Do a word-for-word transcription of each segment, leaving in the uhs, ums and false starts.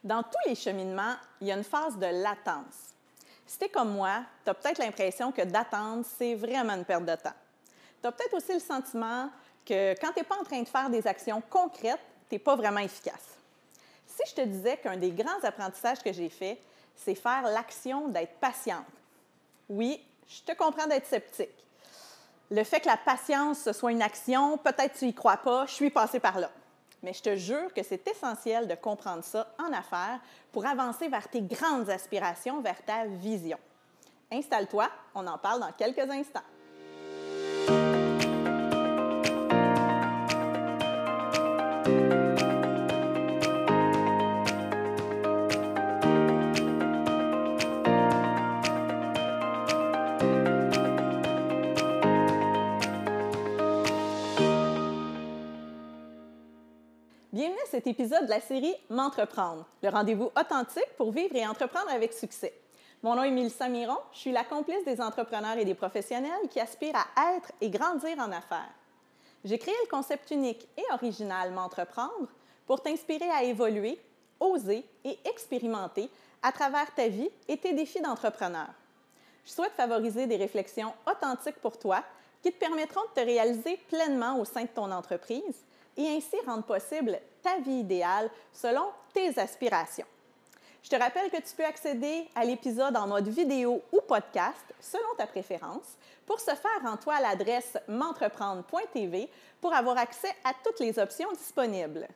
Dans tous les cheminements, il y a une phase de latence. Si tu es comme moi, tu as peut-être l'impression que d'attendre, c'est vraiment une perte de temps. Tu as peut-être aussi le sentiment que quand tu n'es pas en train de faire des actions concrètes, tu n'es pas vraiment efficace. Si je te disais qu'un des grands apprentissages que j'ai fait, c'est faire l'action d'être patiente. Oui, je te comprends d'être sceptique. Le fait que la patience, ce soit une action, peut-être tu n'y crois pas, je suis passée par là. Mais je te jure que c'est essentiel de comprendre ça en affaires pour avancer vers tes grandes aspirations, vers ta vision. Installe-toi, on en parle dans quelques instants. Bienvenue à cet épisode de la série « M'entreprendre », le rendez-vous authentique pour vivre et entreprendre avec succès. Mon nom est Mélissa Miron, je suis la complice des entrepreneurs et des professionnels qui aspirent à être et grandir en affaires. J'ai créé le concept unique et original « M'entreprendre » pour t'inspirer à évoluer, oser et expérimenter à travers ta vie et tes défis d'entrepreneur. Je souhaite favoriser des réflexions authentiques pour toi qui te permettront de te réaliser pleinement au sein de ton entreprise et ainsi rendre possible ta vie idéale selon tes aspirations. Je te rappelle que tu peux accéder à l'épisode en mode vidéo ou podcast selon ta préférence. Pour ce faire, rends-toi à l'adresse m'entreprendre point t v pour avoir accès à toutes les options disponibles.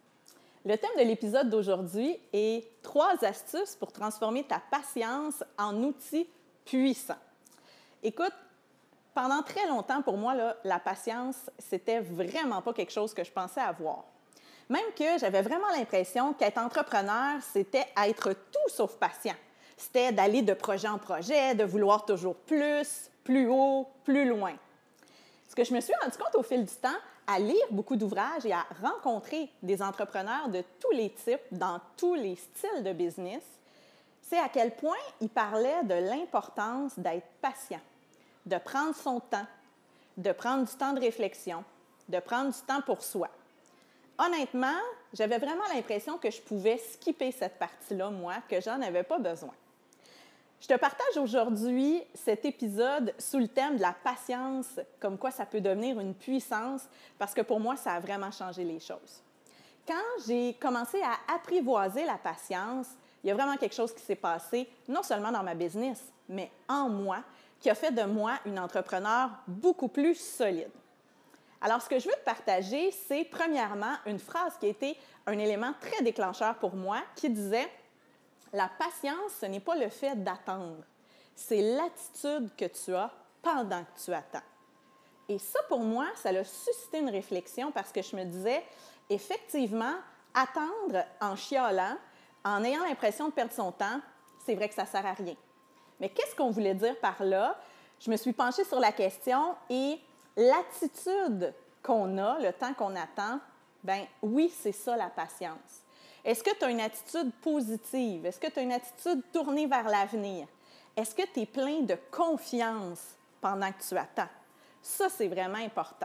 Le thème de l'épisode d'aujourd'hui est « Trois astuces pour transformer ta patience en outil puissant ». Écoute, pendant très longtemps, pour moi, là, la patience, c'était vraiment pas quelque chose que je pensais avoir. Même que j'avais vraiment l'impression qu'être entrepreneur, c'était être tout sauf patient. C'était d'aller de projet en projet, de vouloir toujours plus, plus haut, plus loin. Ce que je me suis rendu compte au fil du temps, à lire beaucoup d'ouvrages et à rencontrer des entrepreneurs de tous les types, dans tous les styles de business, c'est à quel point ils parlaient de l'importance d'être patient, de prendre son temps, de prendre du temps de réflexion, de prendre du temps pour soi. Honnêtement, j'avais vraiment l'impression que je pouvais skipper cette partie-là, moi, que j'en avais pas besoin. Je te partage aujourd'hui cet épisode sous le thème de la patience, comme quoi ça peut devenir une puissance, parce que pour moi, ça a vraiment changé les choses. Quand j'ai commencé à apprivoiser la patience, il y a vraiment quelque chose qui s'est passé, non seulement dans ma business, mais en moi, qui a fait de moi une entrepreneur beaucoup plus solide. Alors, ce que je veux te partager, c'est premièrement une phrase qui a été un élément très déclencheur pour moi, qui disait « La patience, ce n'est pas le fait d'attendre, c'est l'attitude que tu as pendant que tu attends. » Et ça, pour moi, ça a suscité une réflexion parce que je me disais, effectivement, attendre en chialant, en ayant l'impression de perdre son temps, c'est vrai que ça ne sert à rien. Mais qu'est-ce qu'on voulait dire par là? Je me suis penchée sur la question et l'attitude qu'on a, le temps qu'on attend, bien oui, c'est ça la patience. Est-ce que tu as une attitude positive? Est-ce que tu as une attitude tournée vers l'avenir? Est-ce que tu es plein de confiance pendant que tu attends? Ça, c'est vraiment important.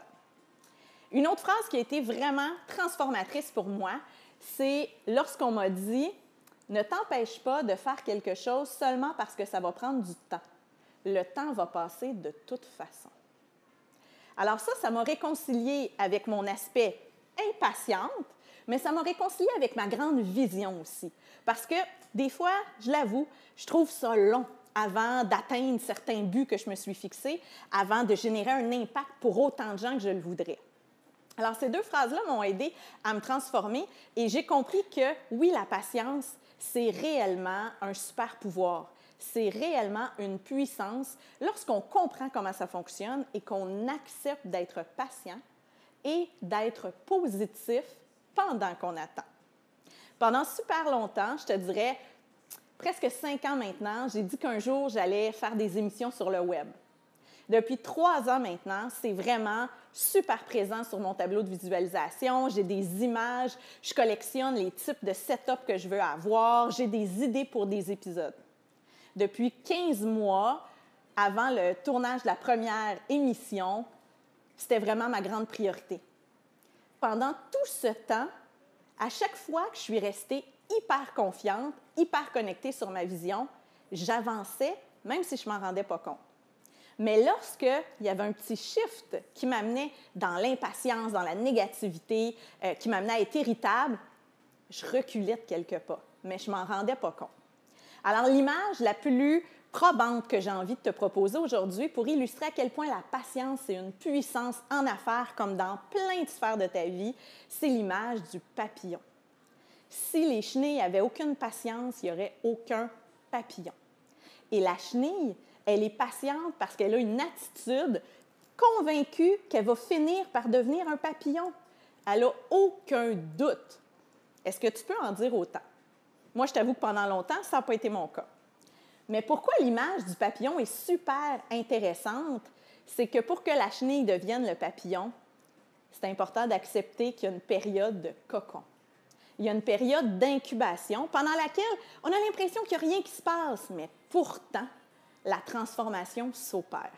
Une autre phrase qui a été vraiment transformatrice pour moi, c'est lorsqu'on m'a dit « Ne t'empêche pas de faire quelque chose seulement parce que ça va prendre du temps. Le temps va passer de toute façon. » Alors ça, ça m'a réconciliée avec mon aspect impatiente, mais ça m'a réconciliée avec ma grande vision aussi. Parce que des fois, je l'avoue, je trouve ça long avant d'atteindre certains buts que je me suis fixés, avant de générer un impact pour autant de gens que je le voudrais. Alors ces deux phrases-là m'ont aidée à me transformer et j'ai compris que oui, la patience, c'est réellement un super pouvoir. C'est réellement une puissance lorsqu'on comprend comment ça fonctionne et qu'on accepte d'être patient et d'être positif pendant qu'on attend. Pendant super longtemps, je te dirais, presque cinq ans maintenant, j'ai dit qu'un jour, j'allais faire des émissions sur le web. Depuis trois ans maintenant, c'est vraiment super présent sur mon tableau de visualisation. J'ai des images, je collectionne les types de setup que je veux avoir, j'ai des idées pour des épisodes. Depuis quinze mois, avant le tournage de la première émission, c'était vraiment ma grande priorité. Pendant tout ce temps, à chaque fois que je suis restée hyper confiante, hyper connectée sur ma vision. J'avançais, même si je ne m'en rendais pas compte. Mais lorsqu'il y avait un petit shift qui m'amenait dans l'impatience, dans la négativité, euh, qui m'amenait à être irritable, je reculais de quelques pas, mais je ne m'en rendais pas compte. Alors, l'image la plus probante que j'ai envie de te proposer aujourd'hui pour illustrer à quel point la patience est une puissance en affaires comme dans plein de sphères de ta vie, c'est l'image du papillon. Si les chenilles n'avaient aucune patience, il n'y aurait aucun papillon. Et la chenille, elle est patiente parce qu'elle a une attitude convaincue qu'elle va finir par devenir un papillon. Elle n'a aucun doute. Est-ce que tu peux en dire autant? Moi, je t'avoue que pendant longtemps, ça n'a pas été mon cas. Mais pourquoi l'image du papillon est super intéressante? C'est que pour que la chenille devienne le papillon, c'est important d'accepter qu'il y a une période de cocon. Il y a une période d'incubation pendant laquelle on a l'impression qu'il n'y a rien qui se passe, mais pourtant, la transformation s'opère.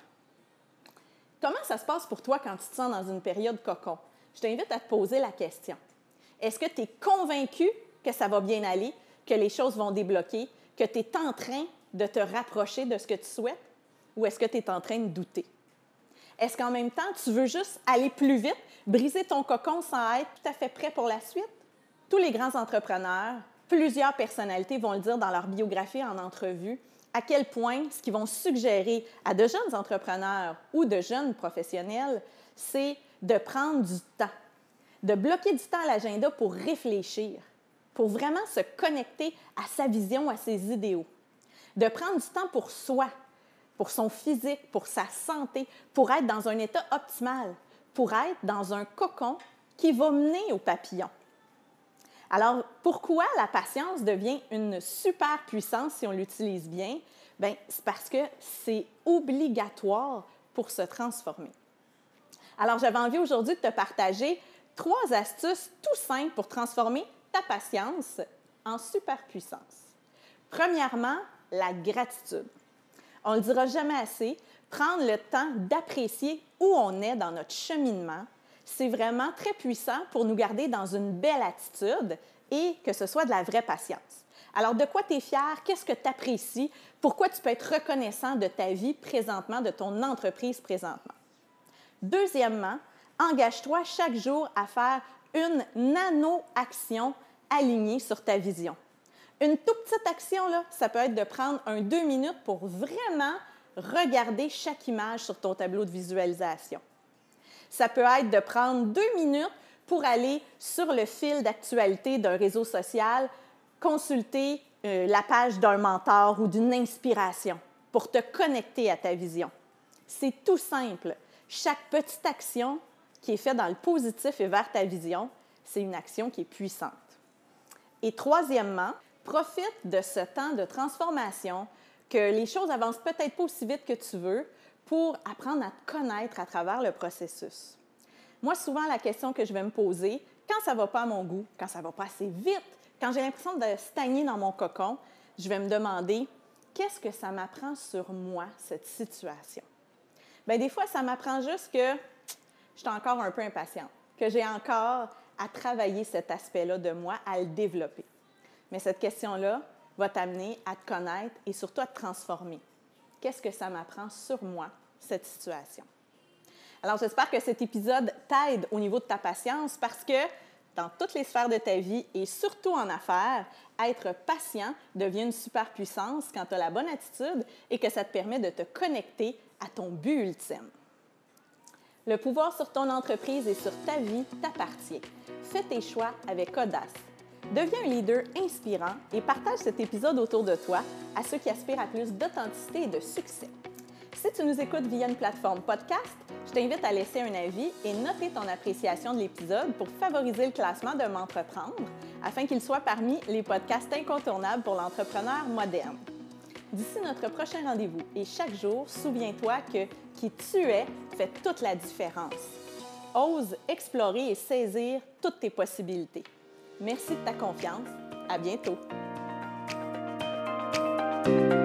Comment ça se passe pour toi quand tu te sens dans une période cocon? Je t'invite à te poser la question. Est-ce que tu es convaincu que ça va bien aller, que les choses vont débloquer, que tu es en train de te rapprocher de ce que tu souhaites, ou est-ce que tu es en train de douter? Est-ce qu'en même temps, tu veux juste aller plus vite, briser ton cocon sans être tout à fait prêt pour la suite? Tous les grands entrepreneurs, plusieurs personnalités vont le dire dans leur biographie en entrevue, à quel point ce qu'ils vont suggérer à de jeunes entrepreneurs ou de jeunes professionnels, c'est de prendre du temps, de bloquer du temps à l'agenda pour réfléchir, pour vraiment se connecter à sa vision, à ses idéaux, de prendre du temps pour soi, pour son physique, pour sa santé, pour être dans un état optimal, pour être dans un cocon qui va mener au papillon. Alors, pourquoi la patience devient une super puissance si on l'utilise bien? Bien, c'est parce que c'est obligatoire pour se transformer. Alors, j'avais envie aujourd'hui de te partager trois astuces tout simples pour transformer ta patience en super puissance. Premièrement, la gratitude. On ne le dira jamais assez, prendre le temps d'apprécier où on est dans notre cheminement, c'est vraiment très puissant pour nous garder dans une belle attitude et que ce soit de la vraie patience. Alors, de quoi tu es fier? Qu'est-ce que tu apprécies? Pourquoi tu peux être reconnaissant de ta vie présentement, de ton entreprise présentement? Deuxièmement, engage-toi chaque jour à faire une nano-action alignée sur ta vision. Une toute petite action, là, ça peut être de prendre un deux minutes pour vraiment regarder chaque image sur ton tableau de visualisation. Ça peut être de prendre deux minutes pour aller sur le fil d'actualité d'un réseau social, consulter euh, la page d'un mentor ou d'une inspiration pour te connecter à ta vision. C'est tout simple. Chaque petite action qui est faite dans le positif et vers ta vision, c'est une action qui est puissante. Et troisièmement, profite de ce temps de transformation, que les choses avancent peut-être pas aussi vite que tu veux, pour apprendre à te connaître à travers le processus. Moi, souvent, la question que je vais me poser, quand ça ne va pas à mon goût, quand ça ne va pas assez vite, quand j'ai l'impression de stagner dans mon cocon, je vais me demander, qu'est-ce que ça m'apprend sur moi, cette situation? Bien, des fois, ça m'apprend juste que je suis encore un peu impatiente, que j'ai encore à travailler cet aspect-là de moi, à le développer. Mais cette question-là va t'amener à te connaître et surtout à te transformer. Qu'est-ce que ça m'apprend sur moi, cette situation? Alors, j'espère que cet épisode t'aide au niveau de ta patience parce que dans toutes les sphères de ta vie et surtout en affaires, être patient devient une super puissance quand tu as la bonne attitude et que ça te permet de te connecter à ton but ultime. Le pouvoir sur ton entreprise et sur ta vie t'appartient. Fais tes choix avec audace. Deviens un leader inspirant et partage cet épisode autour de toi à ceux qui aspirent à plus d'authenticité et de succès. Si tu nous écoutes via une plateforme podcast, je t'invite à laisser un avis et noter ton appréciation de l'épisode pour favoriser le classement de M'entreprendre afin qu'il soit parmi les podcasts incontournables pour l'entrepreneur moderne. D'ici notre prochain rendez-vous et chaque jour, souviens-toi que qui tu es fait toute la différence. Ose explorer et saisir toutes tes possibilités. Merci de ta confiance. À bientôt.